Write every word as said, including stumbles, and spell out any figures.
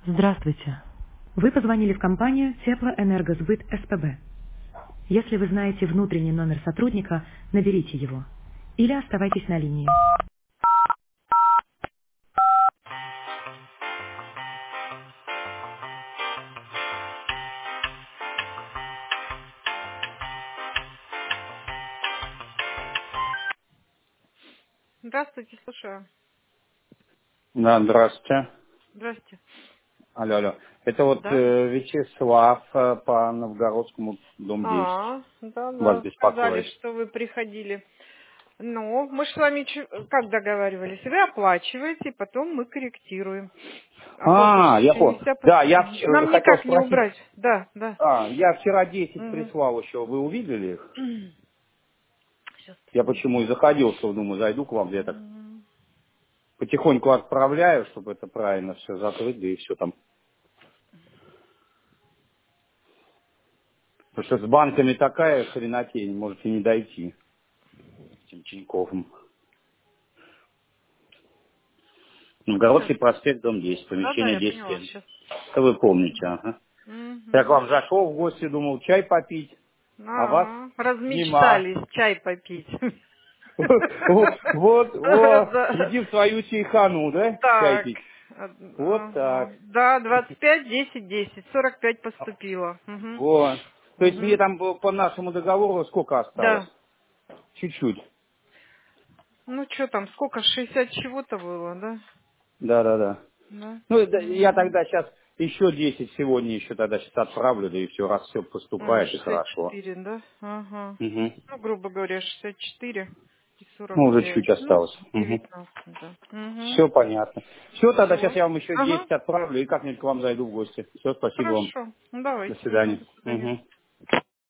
Здравствуйте. Вы позвонили в компанию Теплоэнергосбыт СПБ. Если вы знаете внутренний номер сотрудника, наберите его. Или оставайтесь на линии. Здравствуйте, слушаю. Да, здравствуйте. Здрасте. Алло, алло. Это вот Да? э, Вячеслав э, по Новгородскому, дом десять. А, да, Вас да, сказали, беспокоит. что вы приходили. Ну, мы же с вами чё- как договаривались? Вы оплачиваете, потом мы корректируем. А, я Оплачиваете не понял. вся по- Да, я вч- э, Нам хотел никак не спросить. убрать. Да, да. А, я вчера десять Угу. прислал еще. Вы увидели их? Сейчас Я почему и посмотрю. заходил, что думаю, зайду к вам, я так Мгм. потихоньку отправляю, чтобы это правильно все закрыть, да и все там. Потому что с банками такая хренотень, можете не дойти с этим Тиньковым. Сейчас. Новгородский проспект, дом десять, Да, да, помещение я поняла. десять. Сейчас. Это вы помните, ага. Я к Угу. вам зашел в гости, думал, чай попить, а вас А, нема. размечтались чай попить. Вот, вот, вот, Да. иди в свою чайхану, да, чай Так. пить. Вот так. Ага. Да, двадцать пять, десять, десять. сорок пять поступило. Угу. Вот. То есть мне Угу. там по нашему договору сколько осталось? Да. Чуть-чуть. Ну что там, сколько? шестьдесят чего-то было, да? Да-да-да. Да. Ну, да, я Угу. тогда сейчас еще десять сегодня еще тогда сейчас отправлю, да и все, раз все А, поступает, и шестьдесят хорошо. четыре, да? Ага. Угу. Ну, грубо говоря, шестьдесят четыре и Ну, сорок уже пять. чуть Ну, осталось. Угу. девятнадцать, да. Угу. Все понятно. Все, тогда сейчас Все. я вам еще Ага. десять отправлю и как-нибудь к вам зайду в гости. Все, спасибо вам. Хорошо. Ну, До давайте. Угу. свидания. До свидания. Мгм.